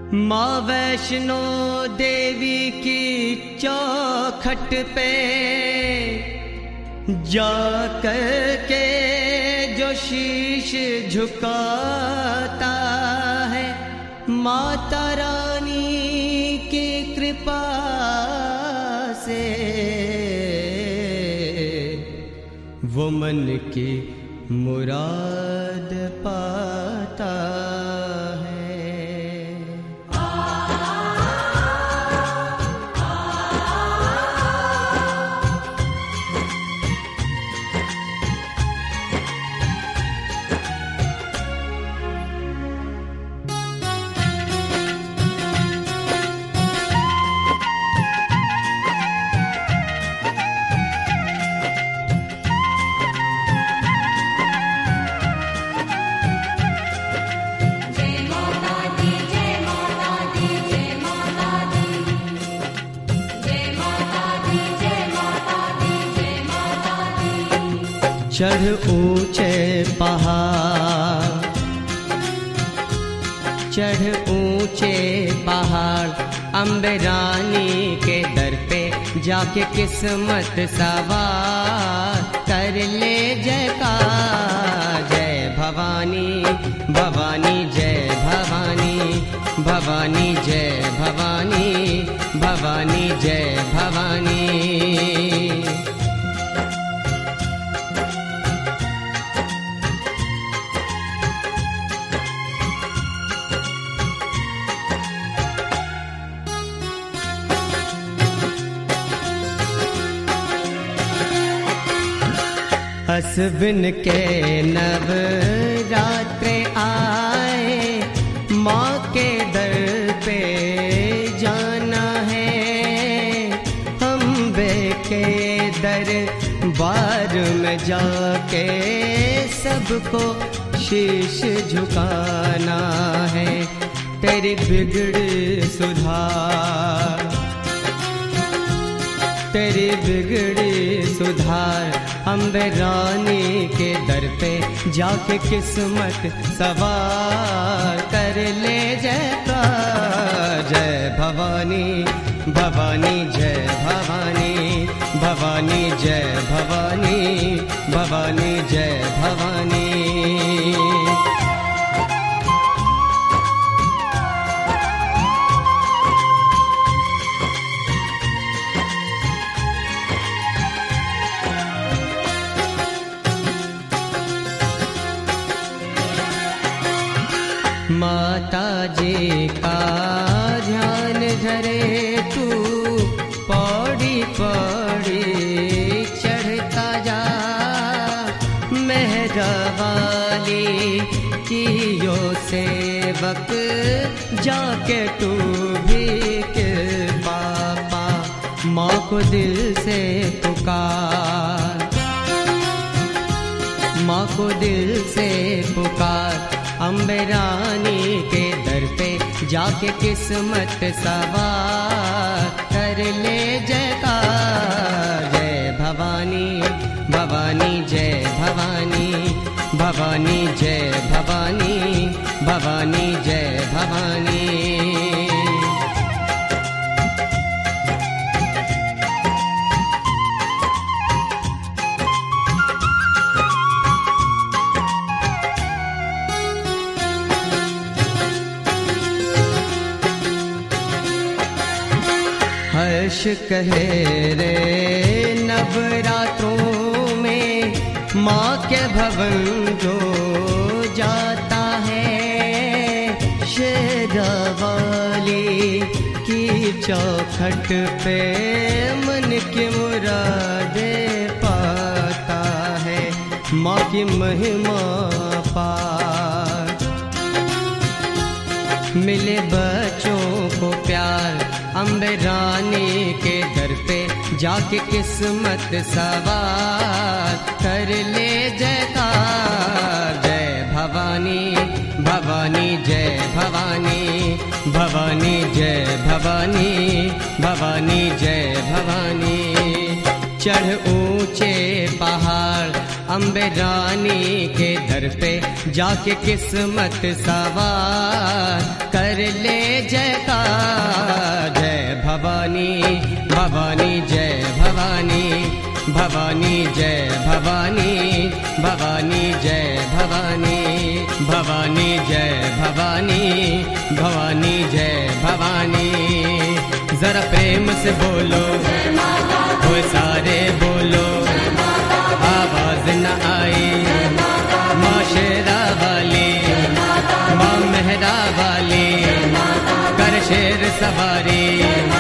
माँ वैष्णो देवी की चौखट पे जाकर के जो शीश झुकाता है, माता रानी की कृपा से वो मन की मुराद पाता है। चढ़ ऊंचे पहाड़, चढ़ ऊंचे पहाड़, अम्बे रानी के दर पे जाके किस्मत सवार कर ले जयकार। जय भवानी भवानी जय भवानी, भवानी जय भवानी, भवानी जय भवानी। असबिन के नवरात्रे आए, माँ के दर पे जाना है। अम्बे के दरबार में जाके सबको शीश झुकाना है। तेरी बिगड़ी सुधार, तेरी बिगड़ी सुधार, अम्बे रानी के दर पे जाके किस्मत सवार कर ले जयकार। जय भवानी भवानी जय भवानी, भवानी जय भवानी, भवानी जय भवानी। माता जी का ध्यान धरे तू, पौड़ी पौड़ी चढ़ता जा। मेहरा वाली की यो सेवक जाके तू भी कृपा पा। माँ को दिल से पुकार, माँ को दिल से पुकार। अम्बे रानी के दर पे जाके किस्मत सवार कर ले जयकार। जय भवानी भवानी जय भवानी, भवानी जय भवानी, भवानी जय भवानी। हर्ष कहे रे नवरात्रों में, माँ के भवन जो जाता है। शेरावाली की चौखट पे मन की मुरादें पाता है। माँ की महिमा पार, मिले बच्चों को प्यार। अम्बे रानी के दर पे जाके किस्मत सवार कर ले जयकार। जय भवानी भवानी जय भवानी, भवानी जय भवानी, भवानी जय भवानी। चढ़ ऊंचे पहाड़, अम्बे रानी के दर पे जाके किस्मत सवार कर ले जयकार। जय भवानी भवानी जय भवानी, भवानी जय भवानी, भवानी जय भवानी, भवानी जय भवानी, भवानी जय भवानी। जरा प्रेम से बोलो कोई सारे बोलो, आवाज न आई माँ शेरा वाली, माँ मेहरा वाली, कर शेर सवारी।